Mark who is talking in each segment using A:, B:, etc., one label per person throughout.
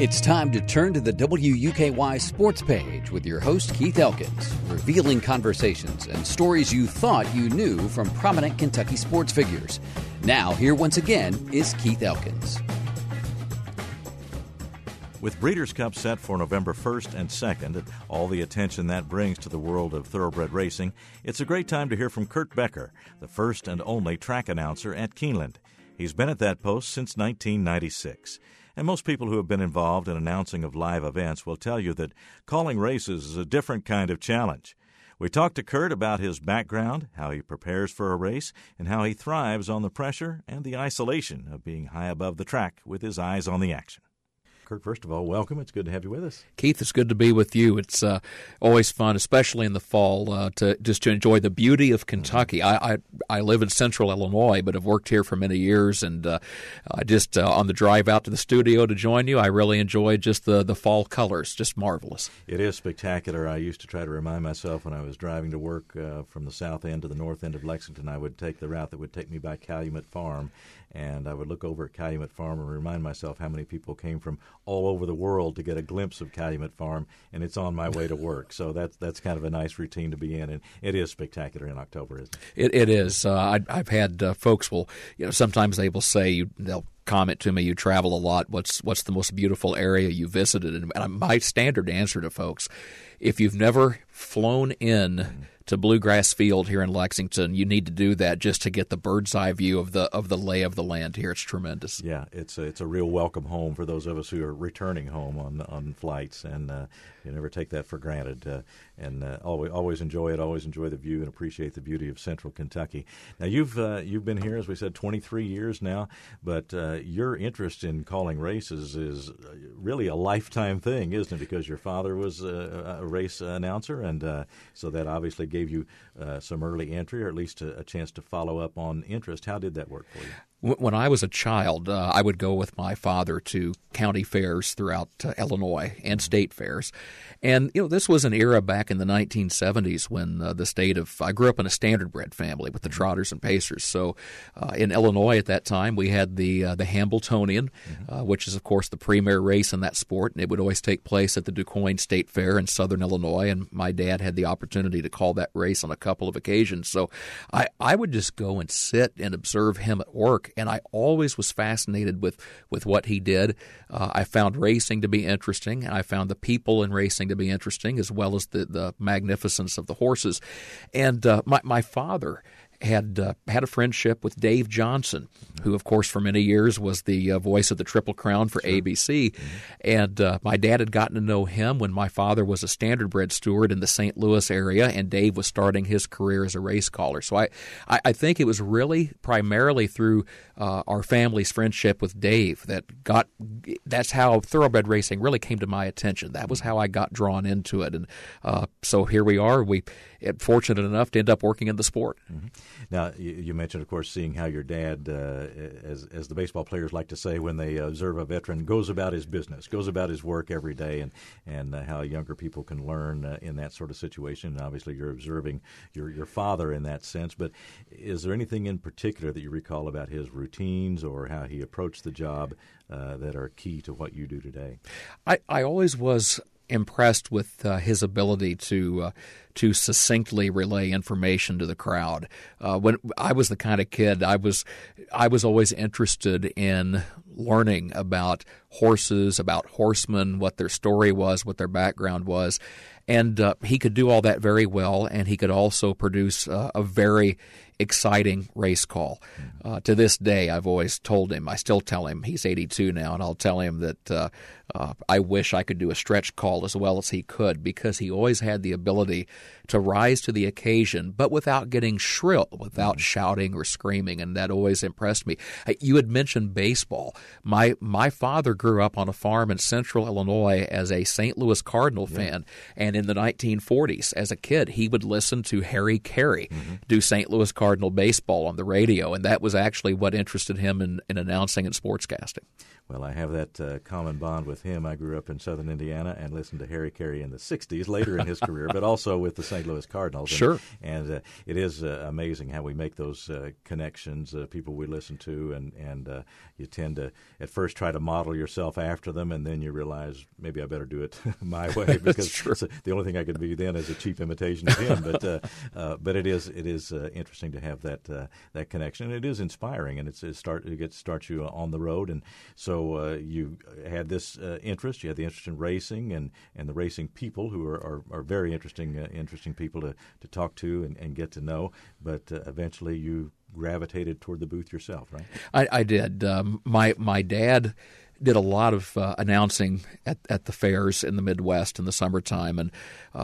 A: It's time to turn to the WUKY sports page with your host, Keith Elkins, revealing conversations and stories you thought you knew from prominent Kentucky sports figures. Now, here once again is Keith Elkins.
B: With Breeders' Cup set for November 1st and 2nd, and all the attention that brings to the world of thoroughbred racing, it's a great time to hear from Kurt Becker, the first and only track announcer at Keeneland. He's been at that post since 1996. And most people who have been involved in announcing of live events will tell you that calling races is a different kind of challenge. We talked to Kurt about his background, how he prepares for a race, and how he thrives on the pressure and the isolation of being high above the track with his eyes on the action. Kurt, first of all, welcome. It's good to have you with us.
C: Keith, it's good to be with you. It's always fun, especially in the fall, to enjoy the beauty of Kentucky. I live in central Illinois, but have worked here for many years, and I just on the drive out to the studio to join you, I really enjoyed just the fall colors, just marvelous.
B: It is spectacular. I used to try to remind myself when I was driving to work from the south end to the north end of Lexington, I would take the route that would take me by Calumet Farm, and I would look over at Calumet Farm and remind myself how many people came from all over the world to get a glimpse of Calumet Farm, and it's on my way to work. So that's kind of a nice routine to be in, and it is spectacular in October, isn't it?
C: It is. I've had folks sometimes they will say they'll comment to me, you travel a lot, what's the most beautiful area you visited? And my standard answer to folks, if you've never flown in to Bluegrass Field here in Lexington, you need to do that just to get the bird's eye view of the lay of the land here. It's tremendous.
B: Yeah, it's a real welcome home for those of us who are returning home on flights, and you never take that for granted. And always enjoy it. Always enjoy the view and appreciate the beauty of Central Kentucky. Now you've been here, as we said, 23 years now, but your interest in calling races is really a lifetime thing, isn't it? Because your father was a race announcer, and so that obviously gave you some early entry, or at least a chance to follow up on interest. How did that work for you?
C: When I was a child, I would go with my father to county fairs throughout Illinois and state fairs. And, this was an era back in the 1970s when I grew up in a standardbred family with the Trotters and Pacers. So in Illinois at that time, we had the Hambletonian, which is, of course, the premier race in that sport. And it would always take place at the DuQuoin State Fair in southern Illinois. And my dad had the opportunity to call that race on a couple of occasions. So I would just go and sit and observe him at work. And I always was fascinated with what he did. I found racing to be interesting, and I found the people in racing to be interesting, as well as the magnificence of the horses. And my father had a friendship with Dave Johnson, who, of course, for many years was the voice of the Triple Crown for ABC. And my dad had gotten to know him when my father was a standardbred steward in the St. Louis area, and Dave was starting his career as a race caller. So I think it was really primarily through our family's friendship with Dave that's how thoroughbred racing really came to my attention. That was how I got drawn into it. And so here we are. We fortunate enough to end up working in the sport.
B: Mm-hmm. Now, you mentioned, of course, seeing how your dad, as the baseball players like to say when they observe a veteran, goes about his business, goes about his work every day, and how younger people can learn in that sort of situation. And obviously, you're observing your father in that sense. But is there anything in particular that you recall about his routines or how he approached the job that are key to what you do today?
C: I always was impressed with his ability to succinctly relay information to the crowd. When I was the kind of kid, I was always interested in learning about horses, about horsemen, what their story was, what their background was. And he could do all that very well, and he could also produce a very exciting race call. To this day, I've always told him, I still tell him, he's 82 now, and I'll tell him that I wish I could do a stretch call as well as he could, because he always had the ability to rise to the occasion, but without getting shrill, without shouting or screaming, and that always impressed me. You had mentioned baseball. My father grew up on a farm in central Illinois as a St. Louis Cardinal fan, and in the 1940s, as a kid, he would listen to Harry Carey do St. Louis Cardinal baseball on the radio, and that was actually what interested him in announcing and sportscasting.
B: Well, I have that common bond with him. I grew up in southern Indiana and listened to Harry Carey in the 60s, later in his career, but also with the St. Louis Cardinals.
C: Sure.
B: And it is amazing how we make those connections, people we listen to, and you tend to at first try to model yourself after them, and then you realize maybe I better do it my way, because the only thing I could be then is a cheap imitation of him. But it is interesting to have that connection, and it is inspiring, and it starts you on the road. And so you had this interest. You had the interest in racing and the racing people, who are very interesting people to talk to and get to know. But eventually you gravitated toward the booth yourself, right?
C: I did. My dad did a lot of announcing at the fairs in the Midwest in the summertime, and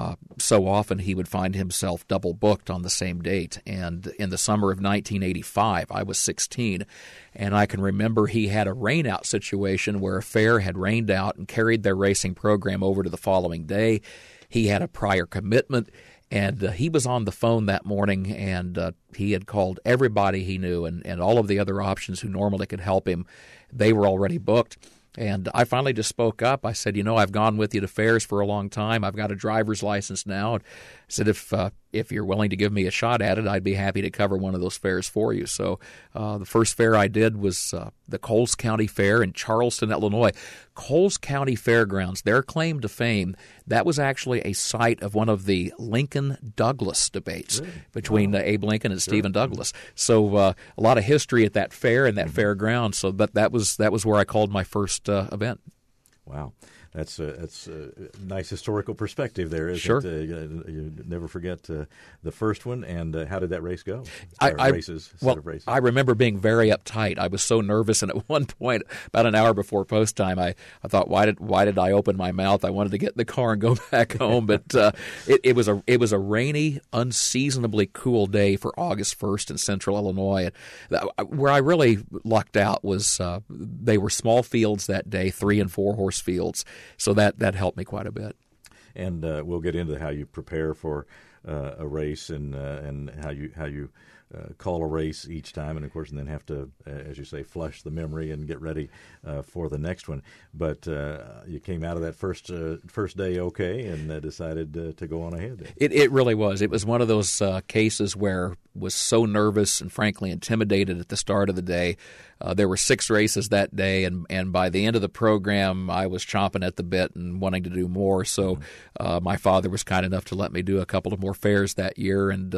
C: so often he would find himself double booked on the same date. And in the summer of 1985, I was 16, and I can remember he had a rainout situation where a fair had rained out and carried their racing program over to the following day. He had a prior commitment, and he was on the phone that morning, and he had called everybody he knew, and all of the other options who normally could help him. They were already booked. And I finally just spoke up. I said, I've gone with you to fairs for a long time. I've got a driver's license now. I said, if you're willing to give me a shot at it, I'd be happy to cover one of those fairs for you. So the first fair I did was the Coles County Fair in Charleston, Illinois. Coles County Fairgrounds, their claim to fame, that was actually a site of one of the Lincoln-Douglas debates between Abe Lincoln and Stephen Douglas. So a lot of history at that fair and that fairground. So that was where I called my first event.
B: Wow. That's a nice historical perspective there, isn't
C: Sure.
B: it? You never forget the first one. And how did that race go?
C: Races. I remember being very uptight. I was so nervous, and at one point, about an hour before post time, I thought, why did I open my mouth? I wanted to get in the car and go back home. But it was a rainy, unseasonably cool day for August 1st in Central Illinois. Where I really lucked out was they were small fields that day, 3- and 4-horse fields. So that helped me quite a bit.
B: And we'll get into how you prepare for a race and how you call a race each time, and of course, and then have to, as you say, flush the memory and get ready for the next one. But you came out of that first day okay, and decided to go on ahead.
C: It really was. It was one of those cases where was so nervous and frankly intimidated at the start of the day. There were 6 races that day, and by the end of the program, I was chomping at the bit and wanting to do more. So my father was kind enough to let me do a couple of more fairs that year, and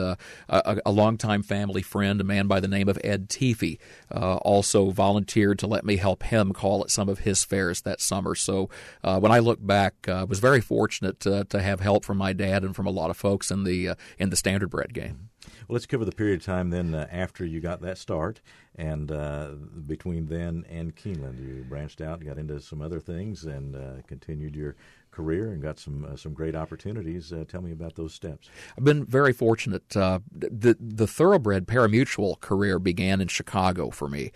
C: a longtime family friend, a man by the name of Ed Teefy, also volunteered to let me help him call at some of his fairs that summer. So when I look back, I was very fortunate to have help from my dad and from a lot of folks in the standardbred game.
B: Well, let's cover the period of time then after you got that start, and between then and Keeneland. You branched out, got into some other things, and continued your career and got some great opportunities. Tell me about those steps.
C: I've been very fortunate. The thoroughbred parimutuel career began in Chicago for me.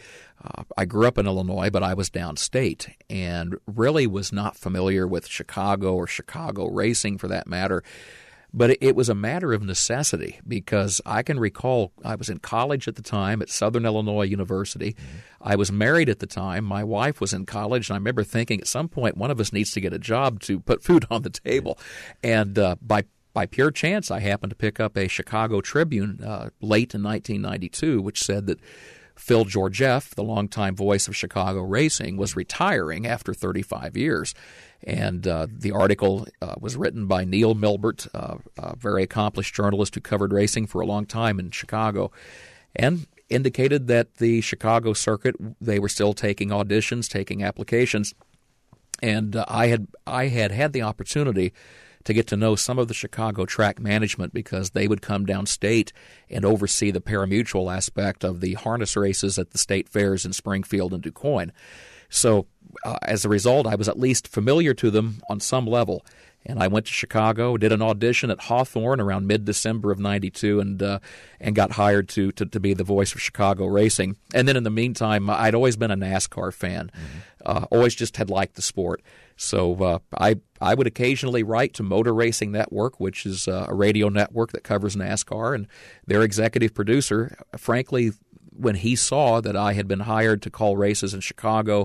C: I grew up in Illinois, but I was downstate and really was not familiar with Chicago or Chicago racing for that matter. But it was a matter of necessity, because I can recall I was in college at the time at Southern Illinois University. Mm-hmm. I was married at the time. My wife was in college, and I remember thinking at some point one of us needs to get a job to put food on the table. And by pure chance, I happened to pick up a Chicago Tribune late in 1992, which said that Phil Georgieff, the longtime voice of Chicago racing, was retiring after 35 years. And the article was written by Neil Milbert, a very accomplished journalist who covered racing for a long time in Chicago, and indicated that the Chicago circuit, they were still taking auditions, taking applications. And I had the opportunity to get to know some of the Chicago track management, because they would come downstate and oversee the parimutuel aspect of the harness races at the state fairs in Springfield and DuQuoin. So as a result, I was at least familiar to them on some level. And I went to Chicago, did an audition at Hawthorne around mid-December of '92, and got hired to be the voice of Chicago racing. And then in the meantime, I'd always been a NASCAR fan, always just had liked the sport. So I would occasionally write to Motor Racing Network, which is a radio network that covers NASCAR, and their executive producer, frankly, when he saw that I had been hired to call races in Chicago,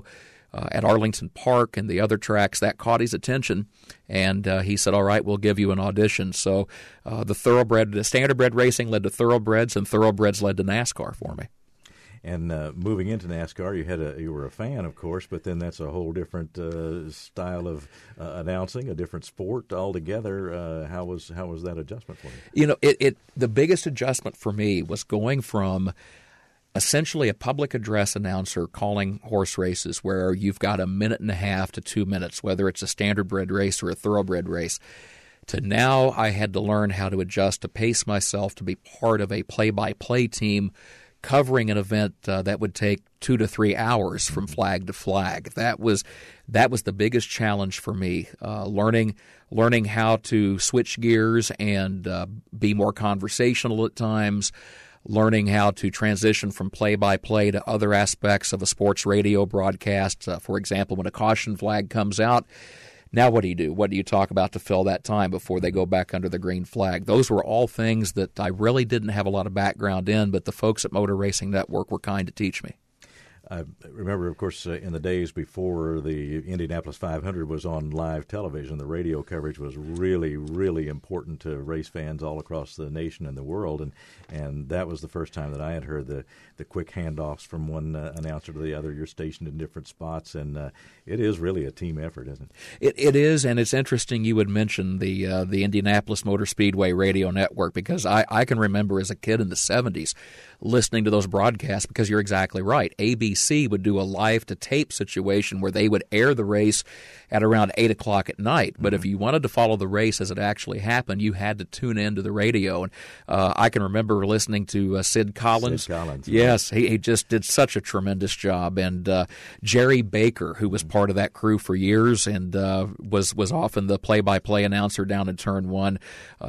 C: at Arlington Park and the other tracks. That caught his attention, and he said, all right, we'll give you an audition. So the standardbred racing led to thoroughbreds, and thoroughbreds led to NASCAR for me.
B: And moving into NASCAR, you were a fan, of course, but then that's a whole different style of announcing, a different sport altogether. How was that adjustment for you?
C: The biggest adjustment for me was going from essentially a public address announcer calling horse races where you've got a minute and a half to 2 minutes, whether it's a standardbred race or a thoroughbred race, to now I had to learn how to adjust to pace myself to be part of a play-by-play team covering an event that would take 2 to 3 hours from flag to flag. That was the biggest challenge for me, learning how to switch gears and be more conversational at times, learning how to transition from play-by-play to other aspects of a sports radio broadcast. For example, when a caution flag comes out, now what do you do? What do you talk about to fill that time before they go back under the green flag? Those were all things that I really didn't have a lot of background in, but the folks at Motor Racing Network were kind to teach me.
B: I remember, of course, in the days before the Indianapolis 500 was on live television, the radio coverage was really, really important to race fans all across the nation and the world, and that was the first time that I had heard the quick handoffs from one announcer to the other. You're stationed in different spots, and it is really a team effort, isn't it?
C: It is, and it's interesting you would mention the Indianapolis Motor Speedway radio network, because I can remember as a kid in the 70s listening to those broadcasts, because you're exactly right. ABC would do a live-to-tape situation where they would air the race at around 8 o'clock at night. But if you wanted to follow the race as it actually happened, you had to tune in to the radio. And I can remember listening to Sid Collins.
B: Sid Collins.
C: Yes, he just did such a tremendous job. And Jerry Baker, who was part of that crew for years and was often the play-by-play announcer down in Turn 1.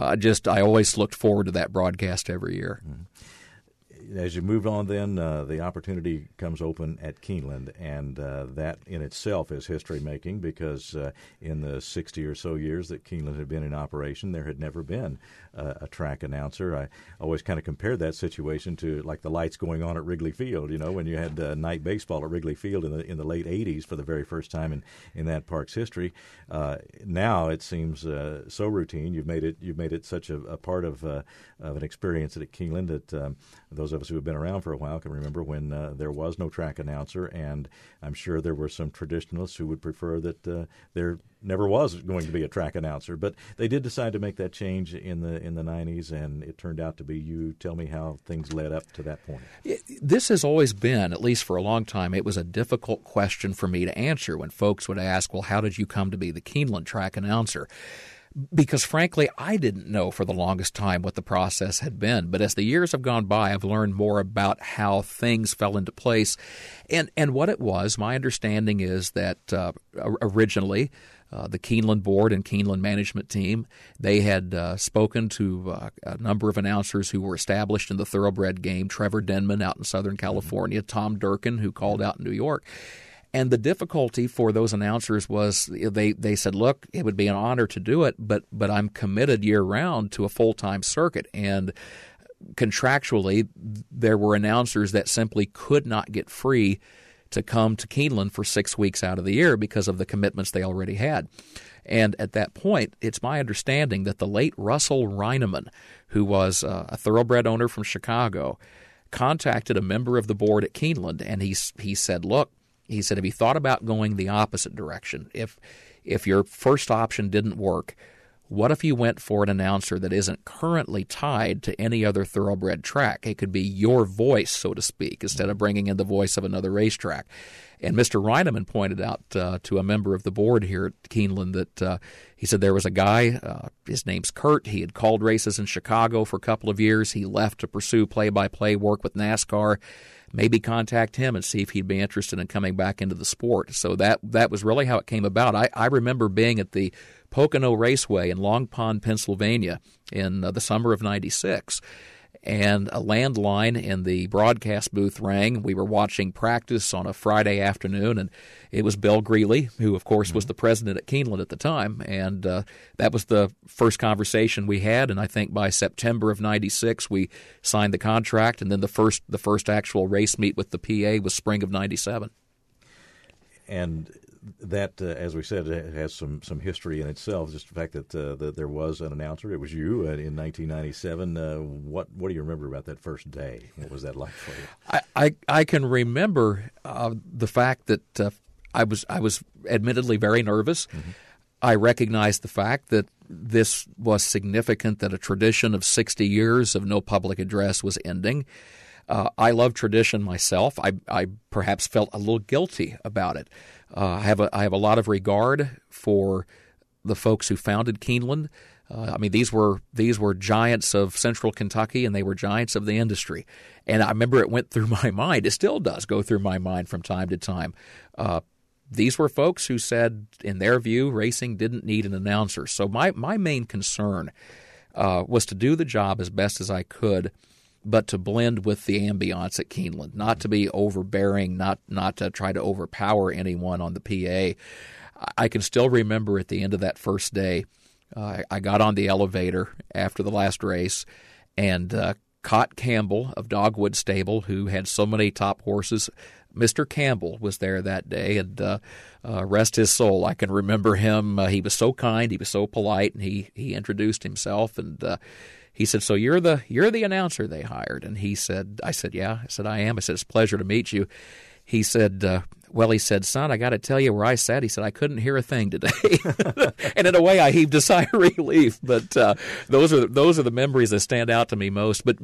C: I always looked forward to that broadcast every year.
B: Mm-hmm. As you move on then, the opportunity comes open at Keeneland, and that in itself is history-making because in the 60 or so years that Keeneland had been in operation, there had never been a track announcer. I always kind of compared that situation to like the lights going on at Wrigley Field, when you had night baseball at Wrigley Field in the late 80s for the very first time in that park's history. Now it seems so routine. You've made it such a part of an experience at Keeneland that those of us who have been around for a while can remember when there was no track announcer, and I'm sure there were some traditionalists who would prefer that there never was going to be a track announcer. But they did decide to make that change in the 90s, and it turned out to be you. Tell me how things led up to that point.
C: This has always been, at least for a long time, it was a difficult question for me to answer when folks would ask, well, how did you come to be the Keeneland track announcer? Because, frankly, I didn't know for the longest time what the process had been. But as the years have gone by, I've learned more about how things fell into place. And what it was, my understanding is that originally the Keeneland board and Keeneland management team, they had spoken to a number of announcers who were established in the thoroughbred game, Trevor Denman out in Southern California, Tom Durkin, who called out in New York. And the difficulty for those announcers was they said, look, it would be an honor to do it, but I'm committed year-round to a full-time circuit. And contractually, there were announcers that simply could not get free to come to Keeneland for 6 weeks out of the year because of the commitments they already had. And at that point, it's my understanding that the late Russell Reineman, who was a thoroughbred owner from Chicago, contacted a member of the board at Keeneland, and he said, look, he said, have you thought about going the opposite direction? If your first option didn't work, what if you went for an announcer that isn't currently tied to any other thoroughbred track? It could be your voice, so to speak, instead of bringing in the voice of another racetrack. And Mr. Reineman pointed out to a member of the board here at Keeneland that he said there was a guy, his name's Kurt. He had called races in Chicago for a couple of years. He left to pursue play-by-play work with NASCAR. Maybe contact him and see if he'd be interested in coming back into the sport. So that was really how it came about. I remember being at the Pocono Raceway in Long Pond, Pennsylvania in the summer of '96. And a landline in the broadcast booth rang. We were watching practice on a Friday afternoon, and it was Bill Greeley, who, of course, was the president at Keeneland at the time. And that was the first conversation we had, and I think by September of '96 we signed the contract, and then the first actual race meet with the PA was spring of '97.
B: And that, as we said, it has some history in itself. Just the fact that there was an announcer. It was you in 1997. What do you remember about that first day? What was that like for you?
C: I can remember the fact that I was admittedly very nervous. Mm-hmm. I recognized the fact that this was significant, that a tradition of 60 years of no public address was ending. I love tradition myself. I perhaps felt a little guilty about it. I have a lot of regard for the folks who founded Keeneland. These were giants of Central Kentucky, and they were giants of the industry. And I remember it went through my mind. It still does go through my mind from time to time. These were folks who said, in their view, racing didn't need an announcer. So my main concern was to do the job as best as I could, but to blend with the ambiance at Keeneland, not to be overbearing, not to try to overpower anyone on the PA. I can still remember at the end of that first day, I got on the elevator after the last race, and Cott Campbell of Dogwood Stable, who had so many top horses, Mr. Campbell was there that day, and rest his soul. I can remember him. He was so kind, he was so polite, and he introduced himself, and he said, "So you're the announcer they hired?" And I said, "Yeah." I said, "I am." I said, "It's a pleasure to meet you." He said, "Well," he said, "son, I got to tell you where I sat." He said, "I couldn't hear a thing today." And in a way, I heaved a sigh of relief. But those are the memories that stand out to me most. But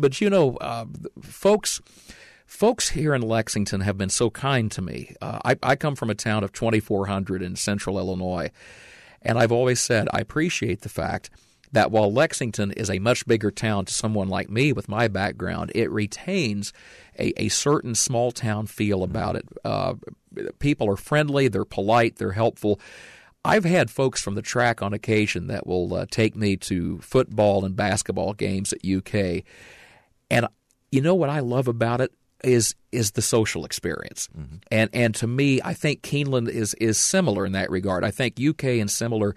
C: folks here in Lexington have been so kind to me. I come from a town of 2,400 in central Illinois, and I've always said I appreciate the fact that while Lexington is a much bigger town to someone like me with my background, it retains a certain small-town feel about it. People are friendly, they're polite, they're helpful. I've had folks from the track on occasion that will take me to football and basketball games at UK, and you know what I love about it is the social experience. Mm-hmm. And to me, I think Keeneland is similar in that regard. I think UK and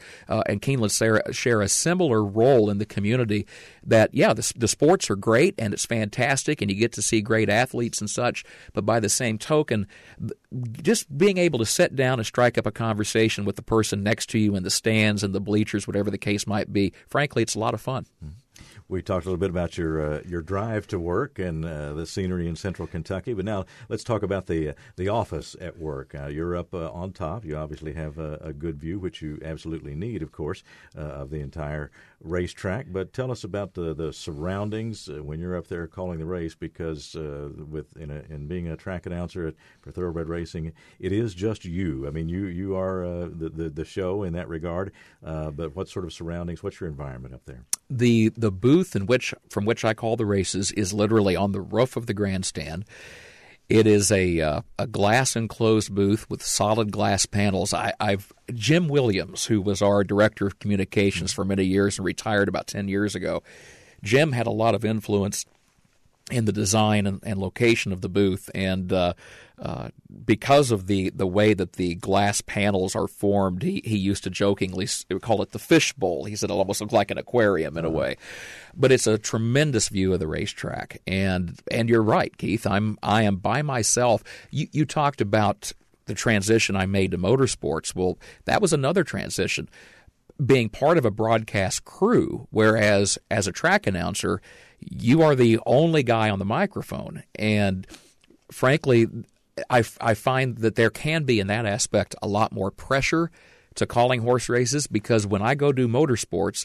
C: Keeneland share a similar role in the community that, yeah, the sports are great and it's fantastic and you get to see great athletes and such, but by the same token, just being able to sit down and strike up a conversation with the person next to you in the stands and the bleachers, whatever the case might be, frankly, it's a lot of fun. Mm-hmm.
B: We talked a little bit about your drive to work and the scenery in Central Kentucky, but now let's talk about the office at work. You're up on top. You obviously have a good view, which you absolutely need, of course, of the entire racetrack. But tell us about the surroundings when you're up there calling the race, because in being a track announcer for thoroughbred racing, it is just you. I mean, you are the show in that regard. But what sort of surroundings? What's your environment up there?
C: The booth from which I call the races is literally on the roof of the grandstand. It is a glass enclosed booth with solid glass panels. Jim Williams, who was our director of communications for many years and retired about 10 years ago, Jim had a lot of influence in the design and location of the booth, and because of the way that the glass panels are formed, he used to jokingly call it the fish bowl. He said it almost looked like an aquarium in a way, but it's a tremendous view of the racetrack. And you're right, Keith. I am by myself. You talked about the transition I made to motorsports. Well, that was another transition, being part of a broadcast crew, whereas as a track announcer, you are the only guy on the microphone. And frankly, I find that there can be in that aspect a lot more pressure to calling horse races, because when I go do motorsports,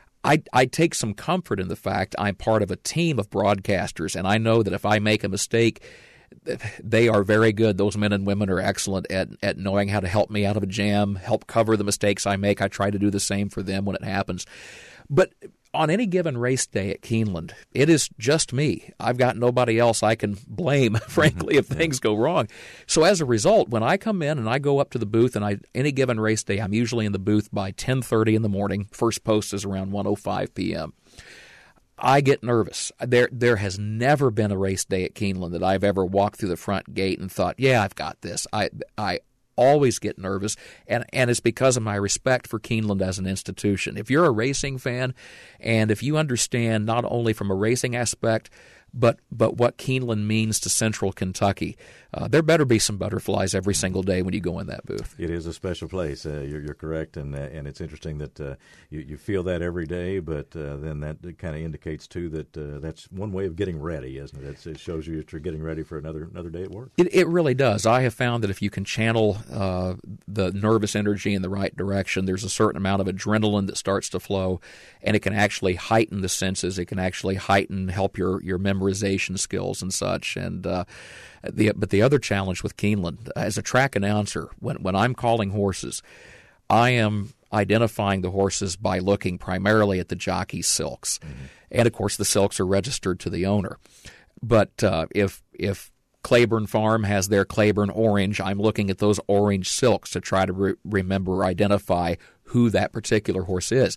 C: I take some comfort in the fact I'm part of a team of broadcasters, and I know that if I make a mistake, they are very good. Those men and women are excellent at knowing how to help me out of a jam, help cover the mistakes I make. I try to do the same for them when it happens. But on any given race day at Keeneland, it is just me. I've got nobody else I can blame, frankly, if things go wrong. So as a result, when I come in and I go up to the booth, and any given race day, I'm usually in the booth by 10:30 in the morning. First post is around 1:05 p.m. I get nervous. There has never been a race day at Keeneland that I've ever walked through the front gate and thought, yeah, I've got this. I always get nervous, and it's because of my respect for Keeneland as an institution. If you're a racing fan, and if you understand not only from a racing aspect, But what Keeneland means to Central Kentucky, there better be some butterflies every single day when you go in that booth.
B: It is a special place. You're correct, and it's interesting that you feel that every day. But then that kind of indicates too that that's one way of getting ready, isn't it? It shows you that you're getting ready for another day at work.
C: It really does. I have found that if you can channel the nervous energy in the right direction, there's a certain amount of adrenaline that starts to flow, and it can actually heighten the senses. It can actually help your memorization skills and such. And but the other challenge with Keeneland, as a track announcer, when I'm calling horses, I am identifying the horses by looking primarily at the jockey's silks. Mm-hmm. And, of course, the silks are registered to the owner. But if Claiborne Farm has their Claiborne Orange, I'm looking at those orange silks to try to remember or identify who that particular horse is.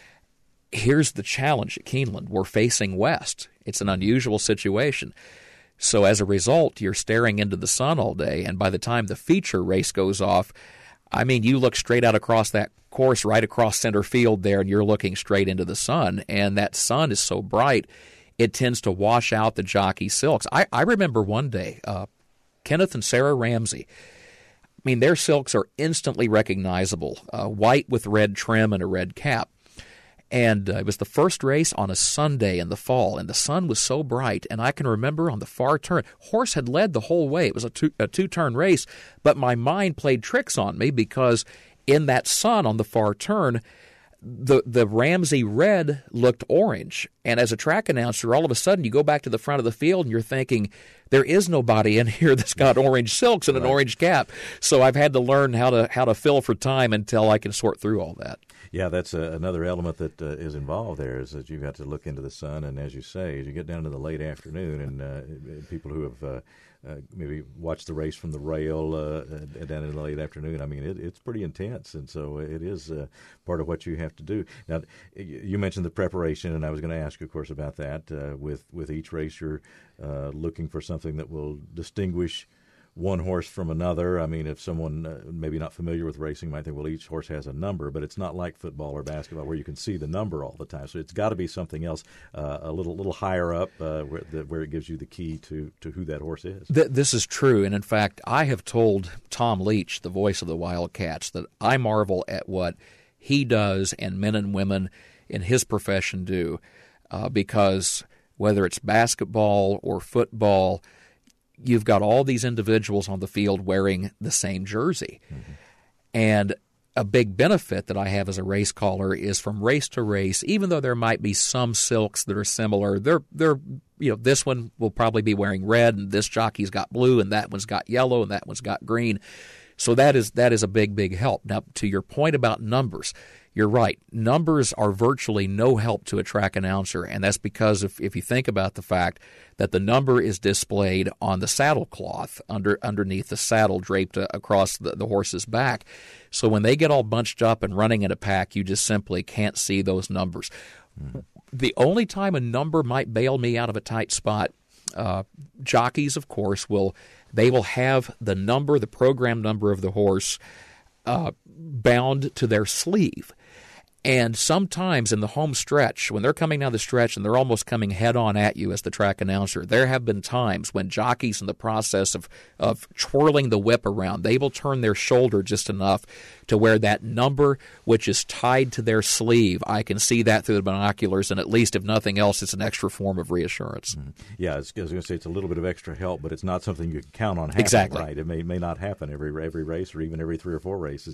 C: Here's the challenge at Keeneland. We're facing west. It's an unusual situation. So as a result, you're staring into the sun all day, and by the time the feature race goes off, I mean, you look straight out across that course, right across center field there, and you're looking straight into the sun, and that sun is so bright, it tends to wash out the jockey silks. I remember one day, Kenneth and Sarah Ramsey, I mean, their silks are instantly recognizable, white with red trim and a red cap. And it was the first race on a Sunday in the fall, and the sun was so bright. And I can remember on the far turn, horse had led the whole way. It was a two-turn race, but my mind played tricks on me because in that sun on the far turn, the Ramsey red looked orange. And as a track announcer, all of a sudden you go back to the front of the field and you're thinking, there is nobody in here that's got orange silks and an orange cap. So I've had to learn how to fill for time until I can sort through all that.
B: Yeah, that's another element that is involved there, is that you've got to look into the sun. And as you say, as you get down to the late afternoon, and people who have maybe watched the race from the rail down in the late afternoon, I mean, it's pretty intense. And so it is part of what you have to do. Now, you mentioned the preparation, and I was going to ask you, of course, about that. With each race, you're looking for something that will distinguish one horse from another. I mean, if someone maybe not familiar with racing might think, well, each horse has a number, but it's not like football or basketball where you can see the number all the time. So it's got to be something else, a little higher up, where it gives you the key to who that horse is.
C: This is true, and in fact, I have told Tom Leach, the voice of the Wildcats, that I marvel at what he does and men and women in his profession do, because whether it's basketball or football, you've got all these individuals on the field wearing the same jersey. Mm-hmm. And a big benefit that I have as a race caller is from race to race, even though there might be some silks that are similar, they're this one will probably be wearing red, and this jockey's got blue, and that one's got yellow, and that one's got green. So that is a big help. Now, to your point about numbers, you're right. Numbers are virtually no help to a track announcer, and that's because if you think about the fact that the number is displayed on the saddle cloth underneath the saddle draped across the horse's back. So when they get all bunched up and running in a pack, you just simply can't see those numbers. Mm-hmm. The only time a number might bail me out of a tight spot, jockeys, of course, will have the number, the program number of the horse, bound to their sleeve. And sometimes in the home stretch, when they're coming down the stretch and they're almost coming head-on at you as the track announcer, there have been times when jockeys, in the process of twirling the whip around, they will turn their shoulder just enough to where that number, which is tied to their sleeve, I can see that through the binoculars, and at least, if nothing else, it's an extra form of reassurance.
B: Mm-hmm. Yeah, I was going to say it's a little bit of extra help, but it's not something you can count on happening.
C: Exactly.
B: Right? It may not happen every race or even every 3 or 4 races.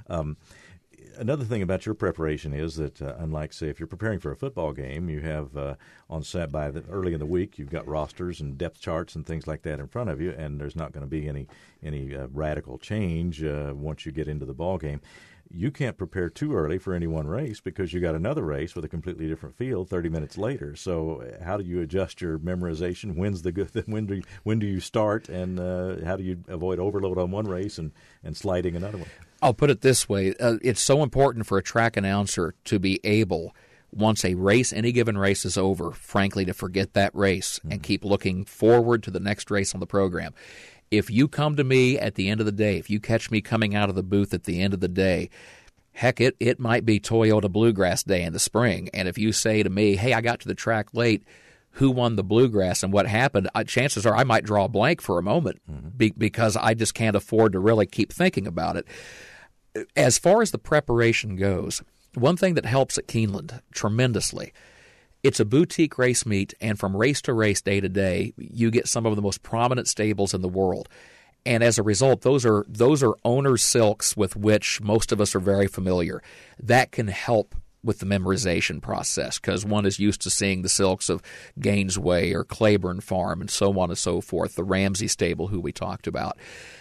B: Another thing about your preparation is that, unlike, say, if you're preparing for a football game, you have on set early in the week, you've got rosters and depth charts and things like that in front of you, and there's not going to be any radical change once you get into the ball game. You can't prepare too early for any one race because you got another race with a completely different field 30 minutes later. So how do you adjust your memorization? When do you start, and how do you avoid overload on one race and sliding another one?
C: I'll put it this way. It's so important for a track announcer to be able, once any given race is over, frankly, to forget that race and keep looking forward to the next race on the program. If you come to me at the end of the day, if you catch me coming out of the booth at the end of the day, heck, it might be Toyota Bluegrass Day in the spring, and if you say to me, hey, I got to the track late, who won the Bluegrass and what happened, chances are I might draw a blank for a moment because I just can't afford to really keep thinking about it. As far as the preparation goes, one thing that helps at Keeneland tremendously, it's a boutique race meet, and from race to race, day to day, you get some of the most prominent stables in the world. And as a result, those are owner's silks with which most of us are very familiar. That can help with the memorization process because one is used to seeing the silks of Gainesway or Claiborne Farm and so on and so forth, the Ramsey stable who we talked about.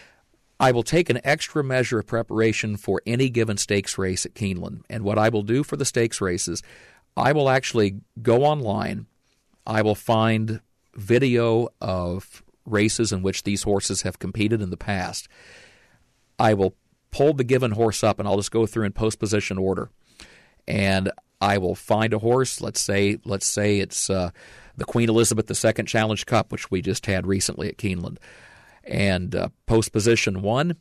C: I will take an extra measure of preparation for any given stakes race at Keeneland. And what I will do for the stakes races, I will actually go online. I will find video of races in which these horses have competed in the past. I will pull the given horse up, and I'll just go through in post-position order. And I will find a horse. Let's say it's the Queen Elizabeth II Challenge Cup, which we just had recently at Keeneland. And post-position 1,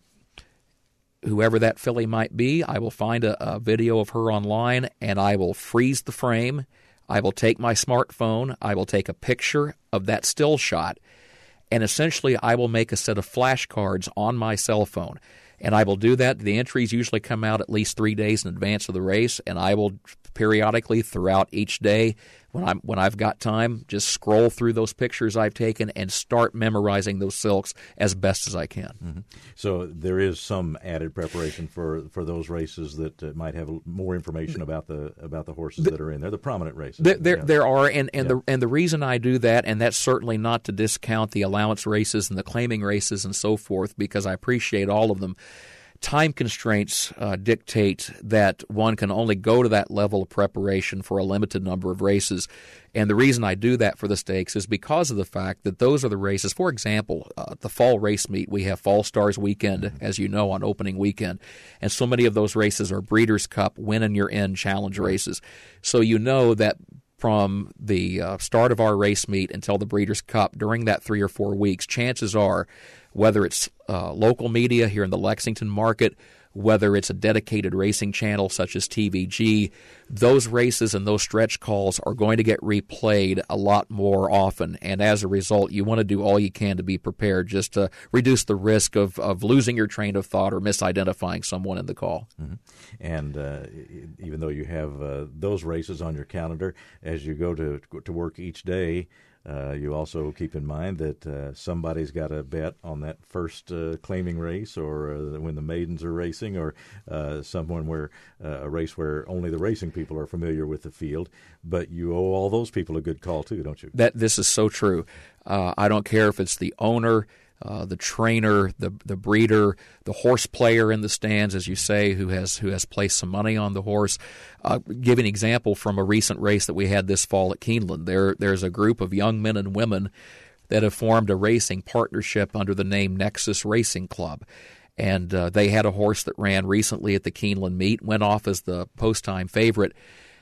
C: whoever that filly might be, I will find a video of her online, and I will freeze the frame. I will take my smartphone. I will take a picture of that still shot, and essentially I will make a set of flashcards on my cell phone. And I will do that. The entries usually come out at least 3 days in advance of the race, and I will periodically throughout each day, when I've got time, just scroll through those pictures I've taken and start memorizing those silks as best as I can.
B: Mm-hmm. So there is some added preparation for those races that might have more information about the horses that are in there, the prominent races.
C: There are, and the reason I do that, and that's certainly not to discount the allowance races and the claiming races and so forth, because I appreciate all of them. Time constraints dictate that one can only go to that level of preparation for a limited number of races. And the reason I do that for the stakes is because of the fact that those are the races. For example, the fall race meet, we have Fall Stars Weekend, as you know, on opening weekend. And so many of those races are Breeders' Cup, win and you're in challenge races. So you know that from the start of our race meet until the Breeders' Cup, during that 3 or 4 weeks, chances are, whether it's local media here in the Lexington market, whether it's a dedicated racing channel such as TVG, those races and those stretch calls are going to get replayed a lot more often. And as a result, you want to do all you can to be prepared just to reduce the risk of losing your train of thought or misidentifying someone in the call.
B: Mm-hmm. And even though you have those races on your calendar, as you go to work each day, you also keep in mind that somebody's got to bet on that first claiming race, or when the maidens are racing, or someone where a race where only the racing people are familiar with the field. But you owe all those people a good call too, don't you?
C: This is so true. I don't care if it's the owner, the trainer, the breeder, the horse player in the stands, as you say, who has placed some money on the horse. Give an example from a recent race that we had this fall at Keeneland. There's a group of young men and women that have formed a racing partnership under the name Nexus Racing Club. And they had a horse that ran recently at the Keeneland meet, went off as the post-time favorite.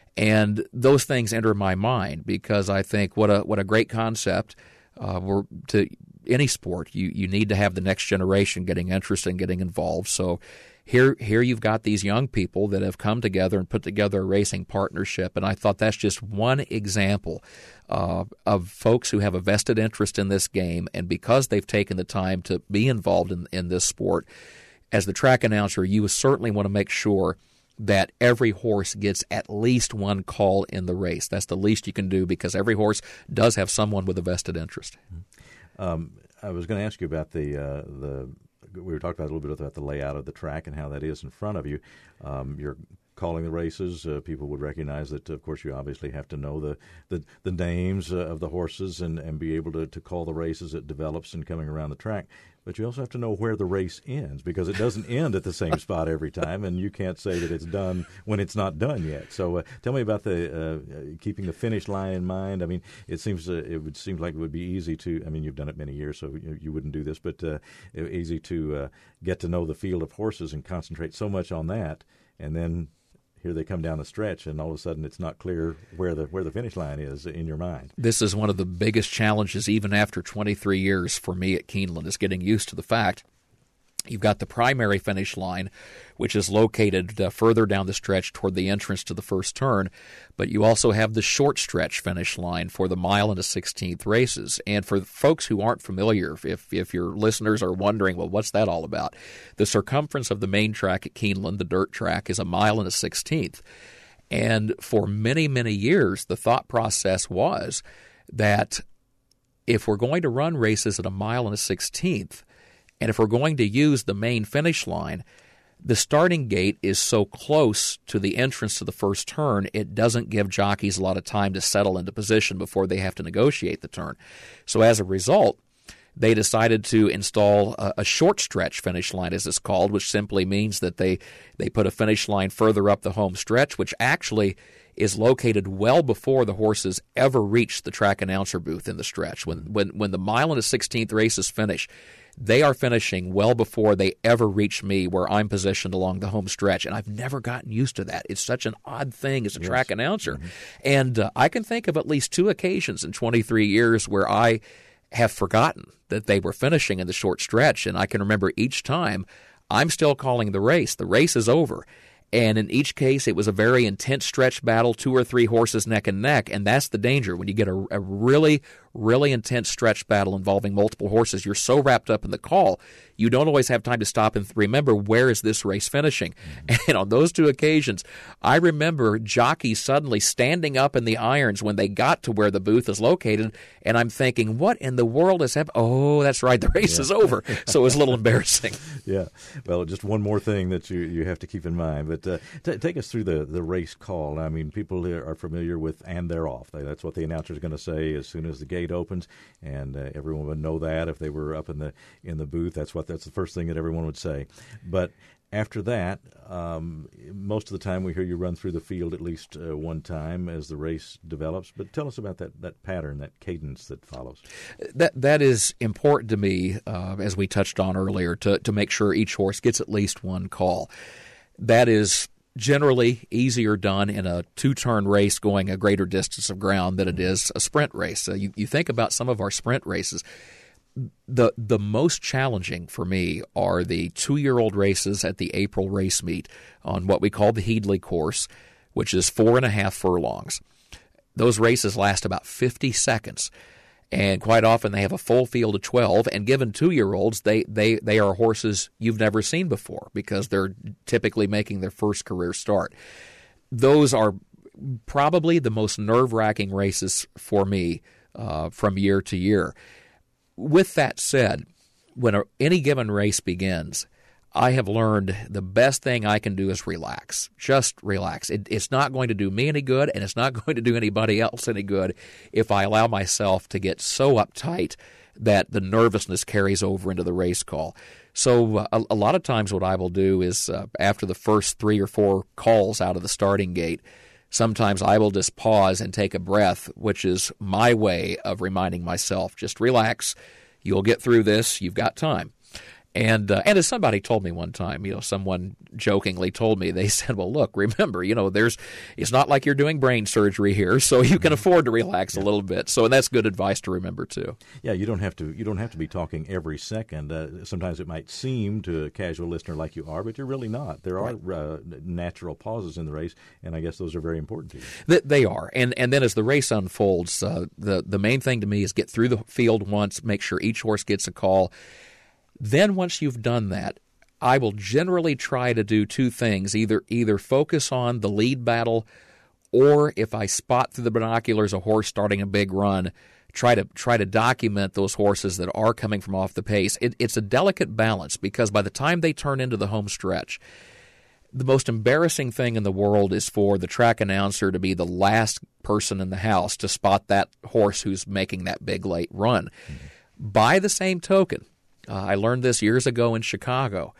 C: And those things enter my mind because I think what a great concept. To any sport, you need to have the next generation getting interested and getting involved. So here you've got these young people that have come together and put together a racing partnership, and I thought that's just one example of folks who have a vested interest in this game, and because they've taken the time to be involved in this sport, as the track announcer, you certainly want to make sure that every horse gets at least one call in the race. That's the least you can do because every horse does have someone with a vested interest.
B: I was going to ask you about we were talking about a little bit about the layout of the track and how that is in front of you. You're calling the races. People would recognize that, of course, you obviously have to know the names of the horses and be able to call the race as it develops and coming around the track. But you also have to know where the race ends because it doesn't end at the same spot every time, and you can't say that it's done when it's not done yet. So tell me about the keeping the finish line in mind. I mean, it would seem like it would be easy to. I mean, you've done it many years, so you wouldn't do this, but easy to get to know the field of horses and concentrate so much on that, and then here they come down the stretch, and all of a sudden it's not clear where the finish line is in your mind.
C: This is one of the biggest challenges, even after 23 years for me at Keeneland, is getting used to the fact You've got the primary finish line, which is located further down the stretch toward the entrance to the first turn, but you also have the short stretch finish line for the mile and a 16th races. And for folks who aren't familiar, if your listeners are wondering, well, what's that all about? The circumference of the main track at Keeneland, the dirt track, is a mile and a 16th. And for many, many years, the thought process was that if we're going to run races at a mile and a 16th, and if we're going to use the main finish line, the starting gate is so close to the entrance to the first turn, it doesn't give jockeys a lot of time to settle into position before they have to negotiate the turn. So as a result, they decided to install a short stretch finish line, as it's called, which simply means that they put a finish line further up the home stretch, which actually is located well before the horses ever reach the track announcer booth in the stretch. When the mile and a 16th races finish, they are finishing well before they ever reach me where I'm positioned along the home stretch, and I've never gotten used to that. It's such an odd thing as a track announcer. Mm-hmm. And I can think of at least 2 occasions in 23 years where I have forgotten that they were finishing in the short stretch, and I can remember each time I'm still calling the race. The race is over. And in each case, it was a very intense stretch battle, 2 or 3 horses neck and neck, and that's the danger. When you get a really, really intense stretch battle involving multiple horses, you're so wrapped up in the call, you don't always have time to stop and remember, where is this race finishing? Mm-hmm. And on those 2 occasions, I remember jockeys suddenly standing up in the irons when they got to where the booth is located, and I'm thinking, what in the world is happening? Oh, that's right, the race is over. So it was a little embarrassing.
B: Yeah. Well, just one more thing that you have to keep in mind. But take us through the race call. I mean, people are familiar with "and they're off." That's what the announcer is going to say as soon as the gate opens, and everyone would know that if they were up in the booth. That's the first thing that everyone would say. But after that, most of the time we hear you run through the field at least one time as the race develops. But tell us about that pattern, that cadence that follows.
C: That is important to me, as we touched on earlier, to make sure each horse gets at least one call. That is generally easier done in a 2-turn race going a greater distance of ground than it is a sprint race. You think about some of our sprint races. The most challenging for me are the 2-year-old races at the April race meet on what we call the Headley course, which is 4.5 furlongs. Those races last about 50 seconds, and quite often they have a full field of 12, and given 2-year-olds, they are horses you've never seen before because they're typically making their first career start. Those are probably the most nerve-wracking races for me from year to year. With that said, when any given race begins, I have learned the best thing I can do is relax. Just relax. It's not going to do me any good, and it's not going to do anybody else any good if I allow myself to get so uptight that the nervousness carries over into the race call. So a lot of times what I will do is after the first 3 or 4 calls out of the starting gate, sometimes I will just pause and take a breath, which is my way of reminding myself, just relax. You'll get through this. You've got time. And as somebody told me one time, someone jokingly told me, they said, well, look, remember, it's not like you're doing brain surgery here, so you can afford to relax a little bit. So, and that's good advice to remember too. Yeah, you don't have to be talking every second. Sometimes it might seem to a casual listener like you are, but you're really not. There are natural pauses in the race, and I guess those are very important to you. They are. And then as the race unfolds, the main thing to me is get through the field once, make sure each horse gets a call. Then once you've done that, I will generally try to do 2 things, either focus on the lead battle, or if I spot through the binoculars a horse starting a big run, try to document those horses that are coming from off the pace. It's a delicate balance because by the time they turn into the home stretch, the most embarrassing thing in the world is for the track announcer to be the last person in the house to spot that horse who's making that big late run. Mm-hmm. By the same token, I learned this years ago in Chicago.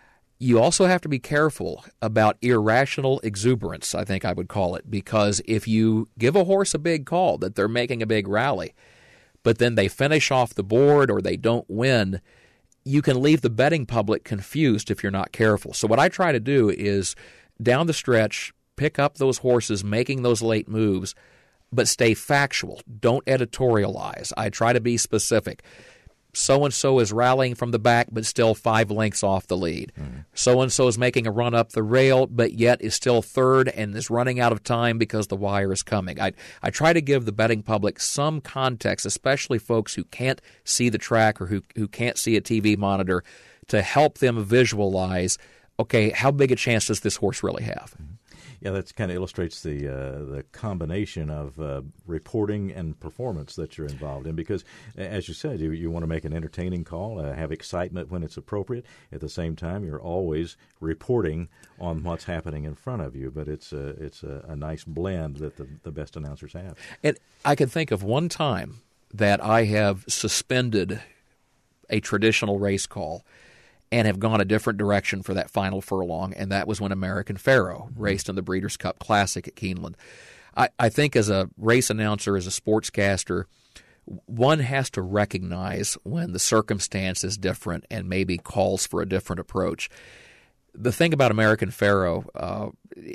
C: You also have to be careful about irrational exuberance, I think I would call it, because if you give a horse a big call that they're making a big rally, but then they finish off the board or they don't win, you can leave the betting public confused if you're not careful. So what I try to do is, down the stretch, pick up those horses making those late moves, but stay factual. Don't editorialize. I try to be specific. so-and-so is rallying from the back but still 5 lengths off the lead. So-and-so is making a run up the rail but yet is still third and is running out of time because the wire is coming. I try to give the betting public some context, especially folks who can't see the track or who can't see a TV monitor, to help them visualize, okay, how big a chance does this horse really have?
B: Yeah, that kind of illustrates the combination of reporting and performance that you're involved in because, as you said, you want to make an entertaining call, have excitement when it's appropriate. At the same time, you're always reporting on what's happening in front of you, but it's a nice blend that the best announcers have.
C: And I can think of one time that I have suspended a traditional race call and have gone a different direction for that final furlong, and that was when American Pharoah raced in the Breeders' Cup Classic at Keeneland. I think as a race announcer, as a sportscaster, one has to recognize when the circumstance is different and maybe calls for a different approach. The thing about American Pharoah,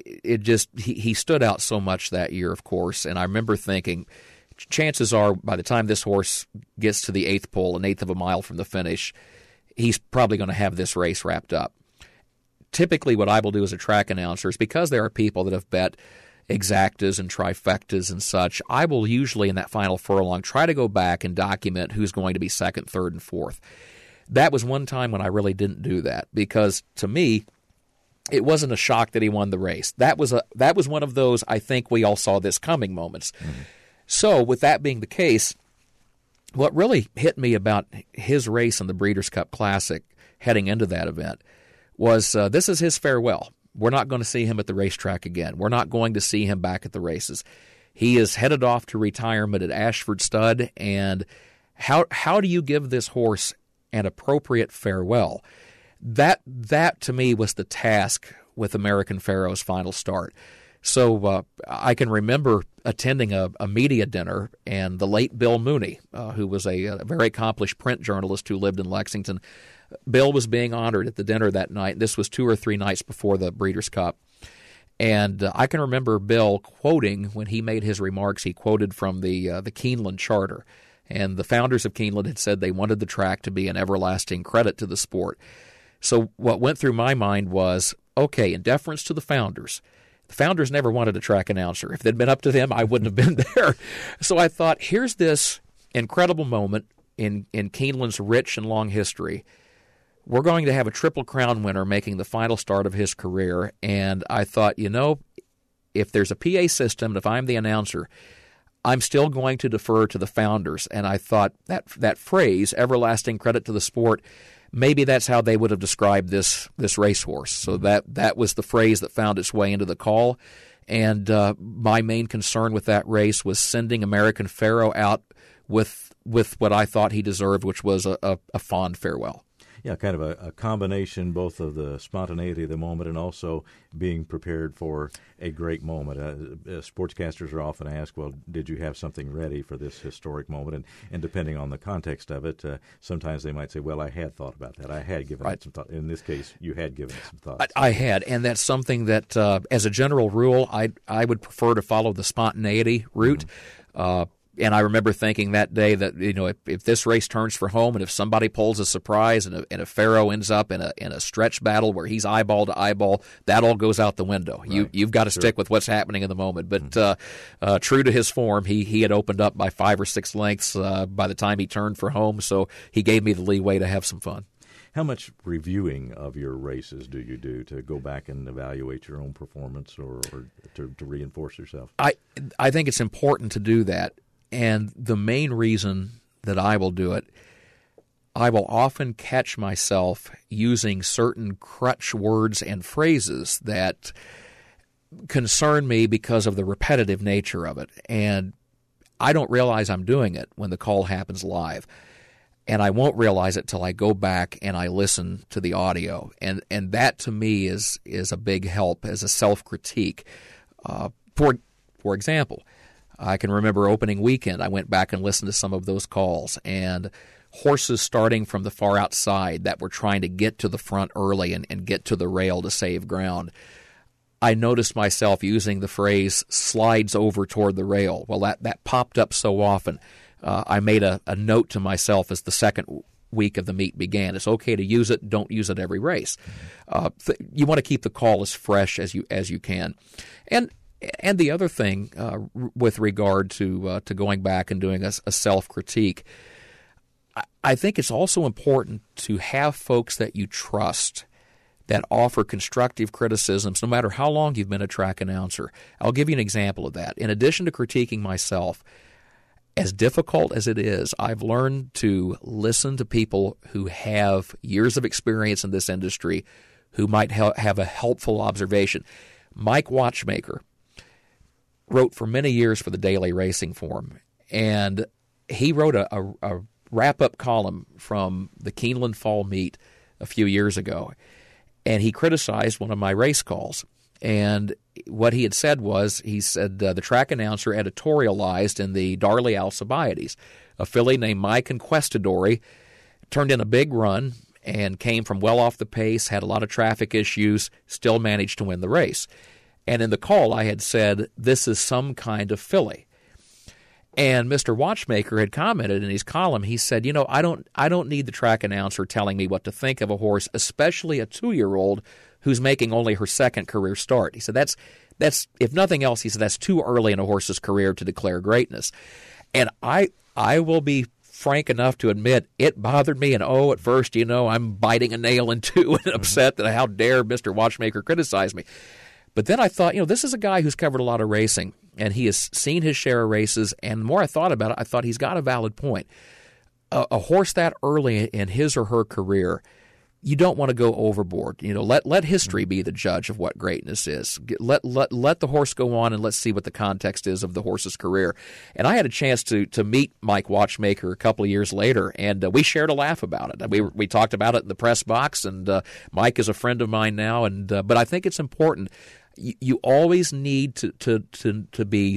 C: he stood out so much that year, of course, and I remember thinking, chances are by the time this horse gets to the 8th pole, an eighth of a mile from the finish, he's probably going to have this race wrapped up. Typically what I will do as a track announcer is because there are people that have bet exactas and trifectas and such, I will usually in that final furlong try to go back and document who's going to be second, third, and fourth. That was one time when I really didn't do that because to me it wasn't a shock that he won the race. That was one of those I think we all saw this coming moments. So with that being the case, what really hit me about his race in the Breeders' Cup Classic heading into that event was this is his farewell. We're not going to see him at the racetrack again. We're not going to see him back at the races. He is headed off to retirement at Ashford Stud, and how do you give this horse an appropriate farewell? That to me was the task with American Pharoah's final start. So I can remember attending a media dinner, and the late Bill Mooney, who was a very accomplished print journalist who lived in Lexington, Bill was being honored at the dinner that night. This was 2 or 3 nights before the Breeders' Cup. And I can remember Bill quoting, when he made his remarks, he quoted from the Keeneland Charter. And the founders of Keeneland had said they wanted the track to be an everlasting credit to the sport. So what went through my mind was, okay, in deference to the founders never wanted a track announcer. If they'd been up to them, I wouldn't have been there. So I thought, here's this incredible moment in Keeneland's rich and long history. We're going to have a Triple Crown winner making the final start of his career. And I thought, if there's a PA system, and if I'm the announcer, I'm still going to defer to the founders. And I thought that phrase, everlasting credit to the sport, maybe that's how they would have described this racehorse. So that was the phrase that found its way into the call. And my main concern with that race was sending American Pharoah out with what I thought he deserved, which was a fond farewell.
B: Yeah, kind of a combination both of the spontaneity of the moment and also being prepared for a great moment. Sportscasters are often asked, well, did you have something ready for this historic moment? And depending on the context of it, sometimes they might say, well, I had thought about that. I had given it some thought. In this case, you had given it some thought.
C: I had, and that's something that, as a general rule, I would prefer to follow the spontaneity route. And I remember thinking that day that if this race turns for home and if somebody pulls a surprise and if Pharoah ends up in a stretch battle where he's eyeball to eyeball, that all goes out the window. Right. You've got to stick with what's happening in the moment. But true to his form, he had opened up by 5 or 6 lengths by the time he turned for home, so he gave me the leeway to have some fun.
B: How much reviewing of your races do you do to go back and evaluate your own performance or to reinforce yourself?
C: I think it's important to do that. And the main reason that I will do it, I will often catch myself using certain crutch words and phrases that concern me because of the repetitive nature of it. And I don't realize I'm doing it when the call happens live. And I won't realize it till I go back and I listen to the audio. And that to me is a big help as a self-critique. For example, I can remember opening weekend, I went back and listened to some of those calls, and horses starting from the far outside that were trying to get to the front early and get to the rail to save ground. I noticed myself using the phrase slides over toward the rail. Well, that popped up so often. I made a note to myself as the second week of the meet began. It's okay to use it. Don't use it every race. You want to keep the call as fresh as you can. And the other thing with regard to going back and doing a self-critique, I think it's also important to have folks that you trust that offer constructive criticisms no matter how long you've been a track announcer. I'll give you an example of that. In addition to critiquing myself, as difficult as it is, I've learned to listen to people who have years of experience in this industry who might have a helpful observation. Mike Watchmaker wrote for many years for the Daily Racing Form, and he wrote a wrap-up column from the Keeneland Fall Meet a few years ago, and he criticized one of my race calls. And what he had said was, he said the track announcer editorialized in the Darley Alcibiades. A filly named My Conquistador turned in a big run and came from well off the pace, had a lot of traffic issues, still managed to win the race. And in the call I had said, this is some kind of filly. And Mr. Watchmaker had commented in his column, he said, I don't need the track announcer telling me what to think of a horse, especially a 2-year-old who's making only her second career start. He said, that's if nothing else, he said, that's too early in a horse's career to declare greatness. And I will be frank enough to admit it bothered me, and at first, I'm biting a nail in two and upset that how dare Mr. Watchmaker criticize me. But then I thought, this is a guy who's covered a lot of racing, and he has seen his share of races, and the more I thought about it, I thought he's got a valid point. A horse that early in his or her career, you don't want to go overboard. Let history be the judge of what greatness is. Let the horse go on, and let's see what the context is of the horse's career. And I had a chance to meet Mike Watchmaker a couple of years later, and we shared a laugh about it. We talked about it in the press box, and Mike is a friend of mine now. And but I think it's important. You always need to be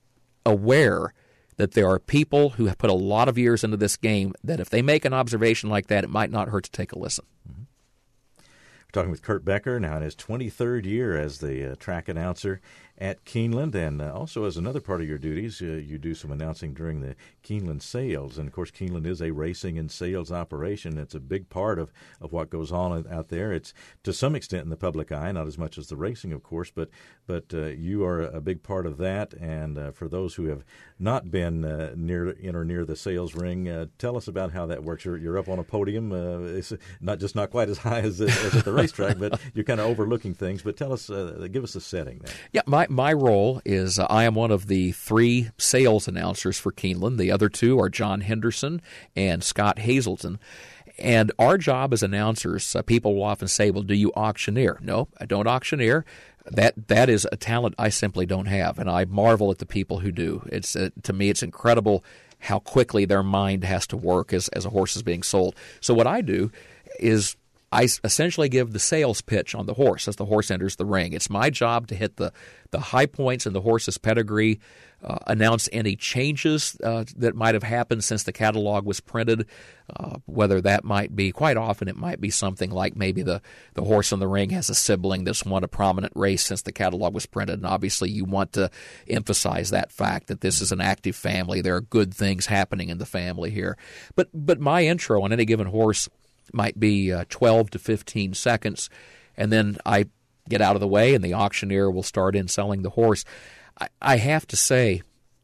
C: aware that there are people who have put a lot of years into this game that if they make an observation like that, it might not hurt to take a listen.
B: Mm-hmm. We're talking with Kurt Becker, now in his 23rd year as the track announcer at Keeneland, and also as another part of your duties, you do some announcing during the Keeneland sales. And, of course, Keeneland is a racing and sales operation. It's a big part of what goes on out there. It's to some extent in the public eye, not as much as the racing, of course, but you are a big part of that. And for those who have not been near the sales ring, tell us about how that works. You're up on a podium. It's not quite as high as at the racetrack, but you're kind of overlooking things. But tell us, give us a setting there.
C: Yeah, my role is I am one of the 3 sales announcers for Keeneland. The other 2 are John Henderson and Scott Hazelton. And our job as announcers, people will often say, well, do you auctioneer? No, I don't auctioneer. That is a talent I simply don't have, and I marvel at the people who do. It's to me, it's incredible how quickly their mind has to work as a horse is being sold. So what I do is I essentially give the sales pitch on the horse as the horse enters the ring. It's my job to hit the high points in the horse's pedigree, announce any changes that might have happened since the catalog was printed, whether that might be, quite often it might be something like maybe the horse in the ring has a sibling that's won a prominent race since the catalog was printed, and obviously you want to emphasize that fact that this is an active family. There are good things happening in the family here. But my intro on any given horse might be 12 to 15 seconds, and then I get out of the way and the auctioneer will start in selling the horse. I have to say,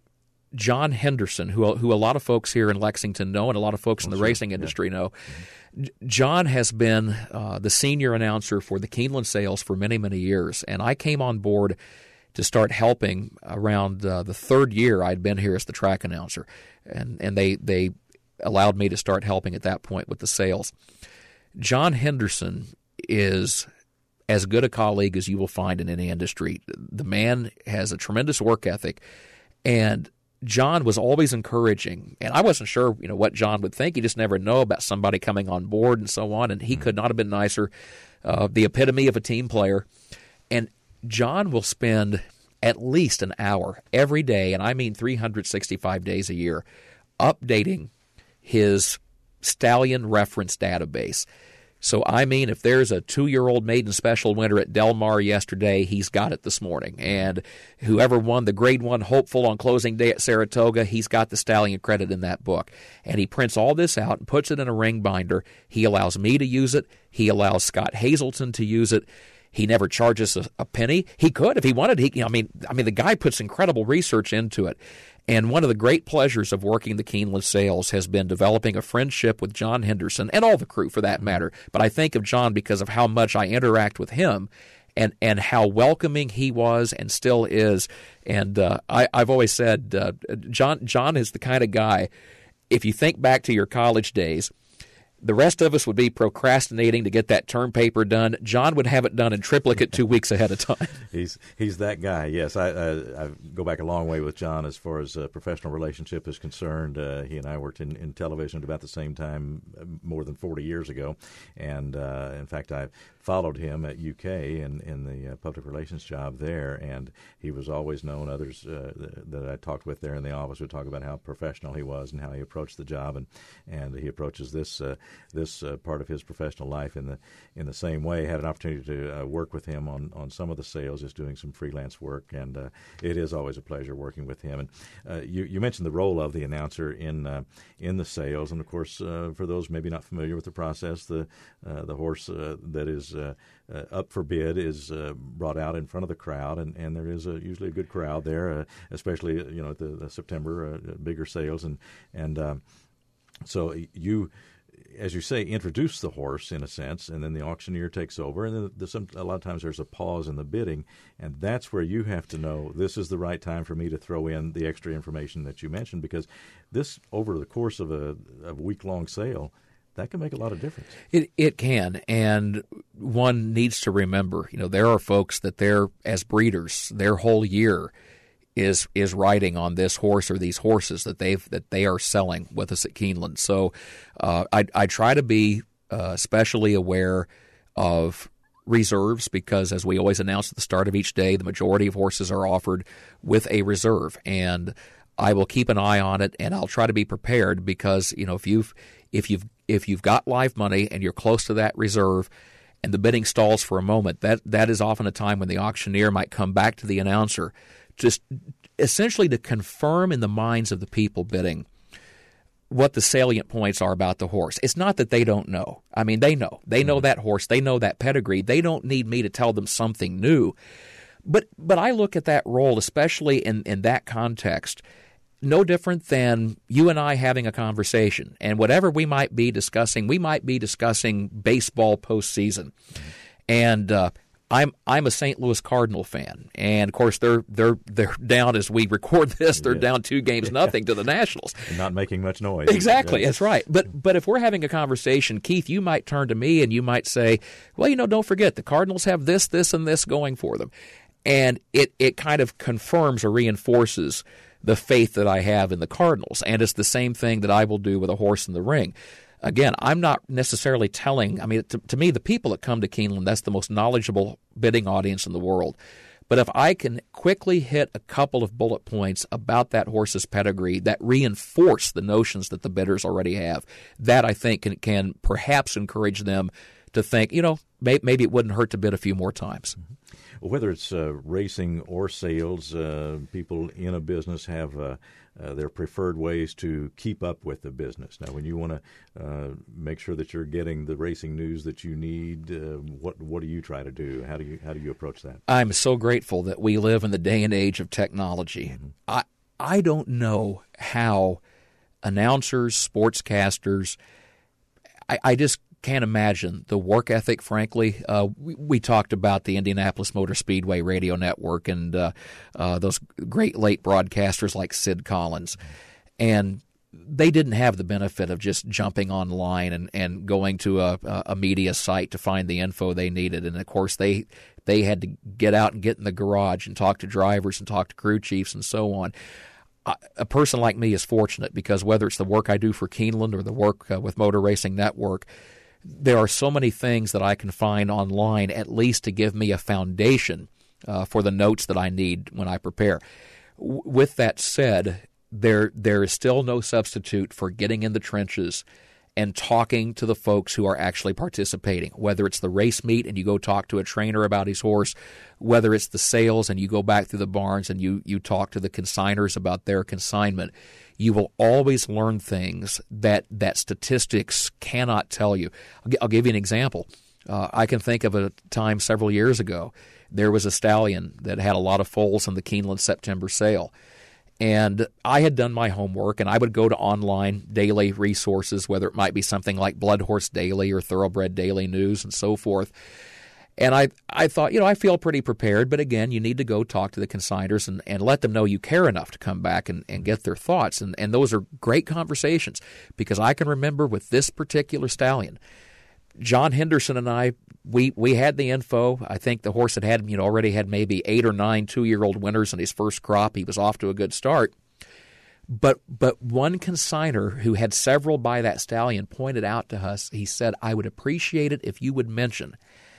C: John Henderson, who a lot of folks here in Lexington know and a lot of folks in the racing industry know, John has been the senior announcer for the Keeneland sales for many, many years, and I came on board to start helping around the 3rd year I'd been here as the track announcer, and they allowed me to start helping at that point with the sales. John Henderson is as good a colleague as you will find in any industry. The man has a tremendous work ethic, and John was always encouraging. And I wasn't sure, what John would think. You just never know about somebody coming on board and so on, and he could not have been nicer. The epitome of a team player. And John will spend at least an hour every day, and I mean 365 days a year, updating his stallion reference database, So, I mean, if there's a 2-year-old maiden special winner at Del Mar yesterday, he's got it this morning. And whoever won the Grade 1 hopeful on closing day at Saratoga, he's got the stallion credit in that book. And he prints all this out and puts it in a ring binder. He allows me to use it. He allows Scott Hazelton to use it. He never charges a penny. He could if he wanted. I mean, the guy puts incredible research into it. And one of the great pleasures of working the Keeneland sales has been developing a friendship with John Henderson, and all the crew for that matter. But I think of John because of how much I interact with him and how welcoming he was and still is. And I've always said John is the kind of guy, if you think back to your college days, the rest of us would be procrastinating to get that term paper done. John would have it done in triplicate 2 weeks ahead of time.
B: He's that guy. Yes, I go back a long way with John as far as professional relationship is concerned. He and I worked in television at about the same time more than 40 years ago, and in fact, I followed him at UK in the public relations job there, and he was always known. Others that I talked with there in the office would talk about how professional he was and how he approached the job, and he approaches this part of his professional life in the same way. Had an opportunity to work with him on some of the sales, just doing some freelance work, and it is always a pleasure working with him. And you mentioned the role of the announcer in the sales, and of course, for those maybe not familiar with the process, the horse that is up for bid is brought out in front of the crowd, and there is usually a good crowd there, especially at the September bigger sales, and so you, as you say, introduce the horse in a sense, and then the auctioneer takes over, and then a lot of times there's a pause in the bidding, and that's where you have to know this is the right time for me to throw in the extra information that you mentioned, because this, over the course of a week-long sale, that can make a lot of difference.
C: It can, and one needs to remember, there are folks that as breeders, their whole year is riding on this horse or these horses that they are selling with us at Keeneland. So I try to be especially aware of reserves, because as we always announce at the start of each day, the majority of horses are offered with a reserve, and I will keep an eye on it, and I'll try to be prepared, because if you've got live money and you're close to that reserve and the bidding stalls for a moment, that is often a time when the auctioneer might come back to the announcer, just essentially to confirm in the minds of the people bidding what the salient points are about the horse. It's not that they don't know. I mean, they know. They know that horse. They know that pedigree. They don't need me to tell them something new. But I look at that role, especially in that context, no different than you and I having a conversation. And whatever we might be discussing baseball postseason. And I'm a St. Louis Cardinal fan, and of course they're down as we record this. They're down 2-0 to the Nationals,
B: and not making much noise.
C: Exactly, that's right. But if we're having a conversation, Keith, you might turn to me and you might say, "Well, don't forget the Cardinals have this, and this going for them," and it kind of confirms or reinforces the faith that I have in the Cardinals, and it's the same thing that I will do with a horse in the ring. Again, I'm not necessarily telling. I mean, to me, the people that come to Keeneland, that's the most knowledgeable bidding audience in the world. But if I can quickly hit a couple of bullet points about that horse's pedigree that reinforce the notions that the bidders already have, that I think can perhaps encourage them to think, maybe it wouldn't hurt to bid a few more times.
B: Mm-hmm. Well, whether it's racing or sales, people in a business have their preferred ways to keep up with the business. Now, when you want to make sure that you're getting the racing news that you need, what do you try to do? How do you approach that?
C: I'm so grateful that we live in the day and age of technology. Mm-hmm. I don't know how announcers, sportscasters, I just can't imagine the work ethic, frankly. We talked about the Indianapolis Motor Speedway radio network and those great late broadcasters like Sid Collins. And they didn't have the benefit of just jumping online and going to a media site to find the info they needed. And, of course, they had to get out and get in the garage and talk to drivers and talk to crew chiefs and so on. A person like me is fortunate because whether it's the work I do for Keeneland or the work with Motor Racing Network, there are so many things that I can find online at least to give me a foundation for the notes that I need when I prepare. With that said, there is still no substitute for getting in the trenches and talking to the folks who are actually participating, whether it's the race meet and you go talk to a trainer about his horse, whether it's the sales and you go back through the barns and you talk to the consigners about their consignment. You will always learn things that statistics cannot tell you. I'll give you an example. I can think of a time several years ago. There was a stallion that had a lot of foals in the Keeneland September sale. And I had done my homework, and I would go to online daily resources, whether it might be something like Blood Horse Daily or Thoroughbred Daily News and so forth. And I thought, I feel pretty prepared, but again, you need to go talk to the consigners and let them know you care enough to come back and get their thoughts. And those are great conversations, because I can remember with this particular stallion, John Henderson and I, we had the info. I think the horse had already had maybe 8 or 9 2-year-old winners in his first crop. He was off to a good start. But one consigner who had several by that stallion pointed out to us, he said, I would appreciate it if you would mention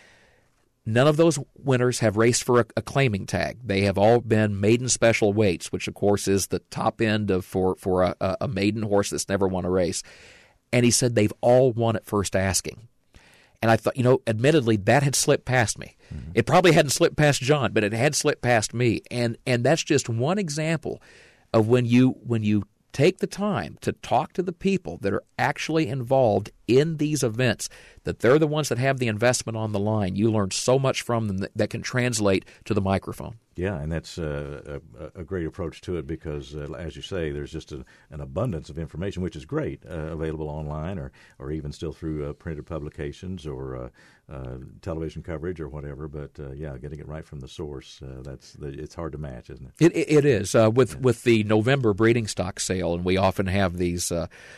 C: none of those winners have raced for a claiming tag. They have all been maiden special weights, which of course is the top end of for a maiden horse that's never won a race. And he said they've all won at first asking. And I thought, admittedly, that had slipped past me. Mm-hmm. It probably hadn't slipped past John, but it had slipped past me. And that's just one example of when you take the time to talk to the people that are actually involved in these events, that they're the ones that have the investment on the line. You learn so much from them that can translate to the microphone.
B: Yeah, and that's a great approach to it because, as you say, there's just an abundance of information, which is great, available online or even still through printed publications or television coverage or whatever. But, getting it right from the source, it's hard to match, isn't it?
C: It is. With the November breeding stock sale, and we often have these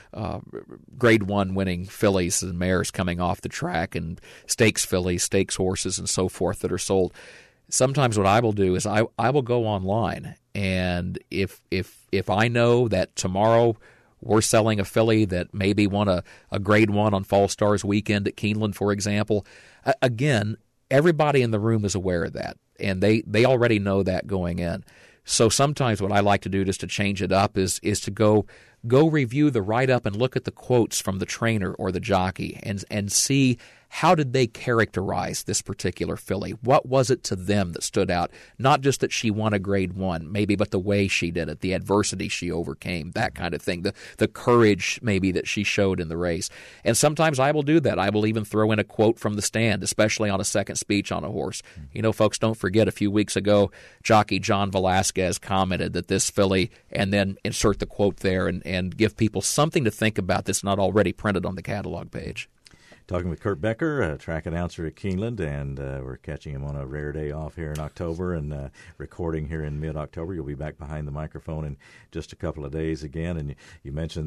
C: Grade 1 winning fillies and mares coming off the track and stakes fillies, stakes horses, and so forth that are sold. Sometimes what I will do is I will go online, and if I know that tomorrow we're selling a filly that maybe won a Grade 1 on Fall Stars weekend at Keeneland, for example, again, everybody in the room is aware of that, and they already know that going in. So sometimes what I like to do just to change it up is to go review the write-up and look at the quotes from the trainer or the jockey and see how did they characterize this particular filly? What was it to them that stood out? Not just that she won a Grade 1, maybe, but the way she did it, the adversity she overcame, that kind of thing, the courage maybe that she showed in the race. And sometimes I will do that. I will even throw in a quote from the stand, especially on a second speech on a horse. Folks, don't forget a few weeks ago, jockey John Velasquez commented that this filly, and then insert the quote there and give people something to think about that's not already printed on the catalog page.
B: Talking with Kurt Becker, a track announcer at Keeneland, and we're catching him on a rare day off here in October and recording here in mid-October. You'll be back behind the microphone in just a couple of days again. And you mentioned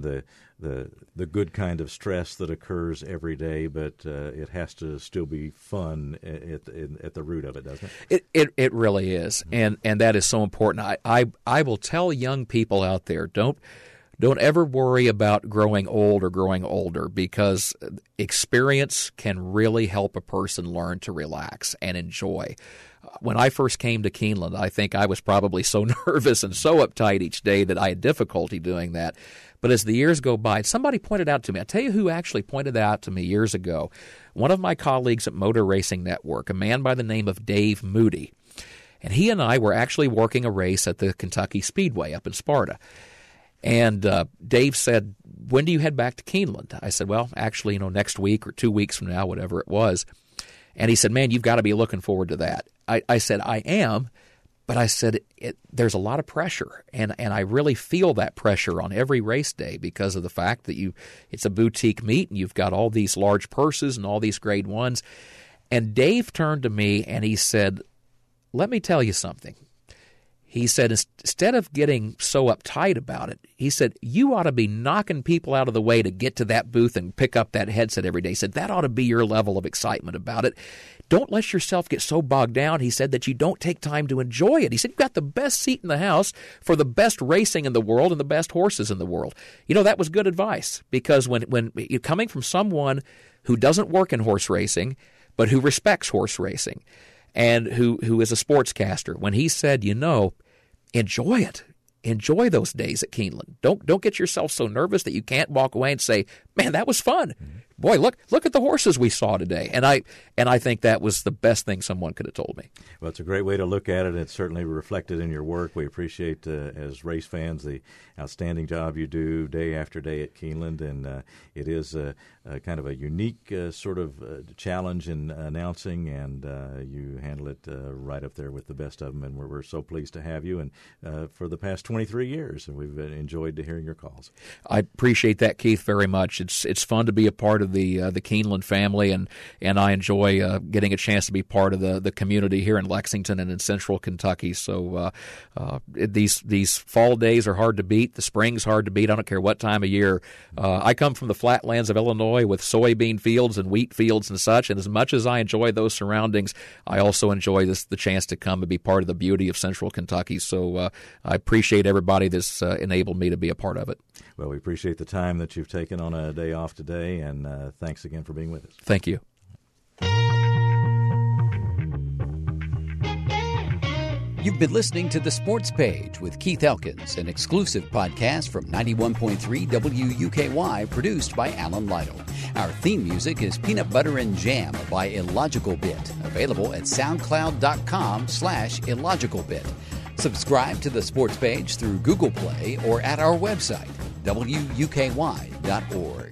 B: the good kind of stress that occurs every day, but it has to still be fun at the root of it, doesn't it?
C: It really is, and that is so important. I will tell young people out there, don't ever worry about growing old or growing older, because experience can really help a person learn to relax and enjoy. When I first came to Keeneland, I think I was probably so nervous and so uptight each day that I had difficulty doing that. But as the years go by, somebody pointed out to me, I'll tell you who actually pointed out to me years ago, one of my colleagues at Motor Racing Network, a man by the name of Dave Moody. And he and I were actually working a race at the Kentucky Speedway up in Sparta. And Dave said, when do you head back to Keeneland? I said, well, actually, next week or 2 weeks from now, whatever it was. And he said, man, you've got to be looking forward to that. I said, I am, but I said, there's a lot of pressure. And I really feel that pressure on every race day because of the fact that it's a boutique meet and you've got all these large purses and all these Grade 1s. And Dave turned to me and he said, let me tell you something. He said, instead of getting so uptight about it, he said, you ought to be knocking people out of the way to get to that booth and pick up that headset every day. He said, that ought to be your level of excitement about it. Don't let yourself get so bogged down, he said, that you don't take time to enjoy it. He said, you've got the best seat in the house for the best racing in the world and the best horses in the world. That was good advice, because when you're coming from someone who doesn't work in horse racing, but who respects horse racing, and who is a sportscaster, when he said, enjoy it. enjoy those days at Keeneland. Don't get yourself so nervous that you can't walk away and say, man, that was fun. Boy, look at the horses we saw today. And I think that was the best thing someone could have told me.
B: Well, it's a great way to look at it. It's certainly reflected in your work. We appreciate, as race fans, the outstanding job you do day after day at Keeneland. And it is kind of a unique sort of challenge in announcing, and you handle it right up there with the best of them. And we're so pleased to have you. And for the past 23 years, and we've enjoyed hearing your calls.
C: I appreciate that, Keith, very much. It's fun to be a part of the Keeneland family, and I enjoy getting a chance to be part of the community here in Lexington and in Central Kentucky. So these fall days are hard to beat. The spring's hard to beat. I don't care what time of year. I come from the flatlands of Illinois with soybean fields and wheat fields and such, and as much as I enjoy those surroundings, I also enjoy the chance to come and be part of the beauty of Central Kentucky. So I appreciate everybody that's enabled me to be a part of it.
B: Well, we appreciate the time that you've taken on a day off today, and thanks again for being with us.
C: Thank you.
A: You've been listening to The Sports Page with Keith Elkins, an exclusive podcast from 91.3 WUKY, produced by Alan Lytle. Our theme music is Peanut Butter and Jam by Illogical Bit, available at soundcloud.com/illogicalbit. Subscribe to The Sports Page through Google Play or at our website, WUKY.org.